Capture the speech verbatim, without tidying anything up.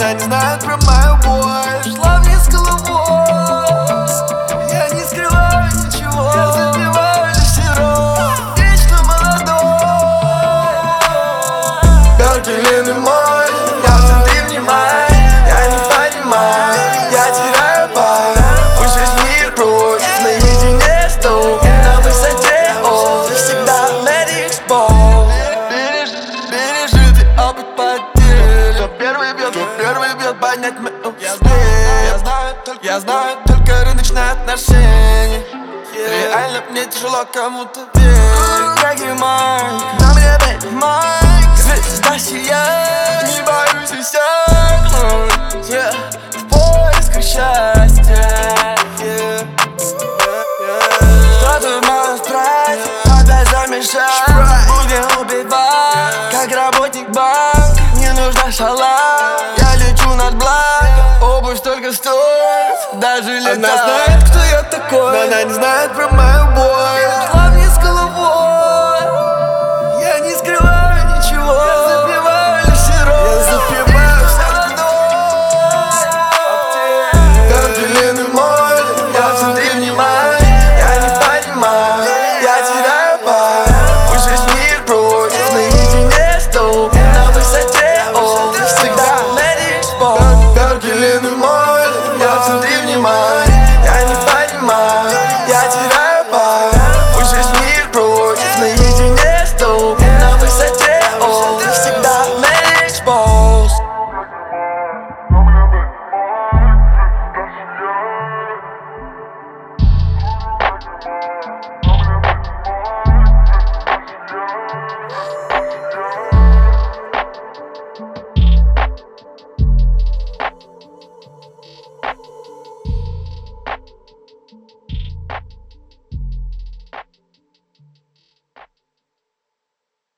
она не знает про мою боль. Шла вниз головой, я не скрываю ничего. Я забиваю лишь сироп, вечно молодой. Бертелин мой, я в центре внимания. Я не понимаю, я теряю память. Пусть весь мир против, наедине с тобой. На высоте, о, ты всегда let it fall. Бережи, бережи, ты опыт потерь. Кто первый бьет, кто первый бьет, поднять мой успех. Я знаю только, я знаю только рыночные отношения. Реально мне тяжело кому-то верить. Дорогой Майк, на мне baby Майк. Звезда сияет, не боюсь иссякнуть. Yeah. В поисках счастья, yeah. Что-то может брать, опять замешать. Будем убивать, как работник банка. Не нужна шала, я лечу над блаком. Обувь только стоит, даже летать. Она знает, кто я такой, но она не знает про мою боль.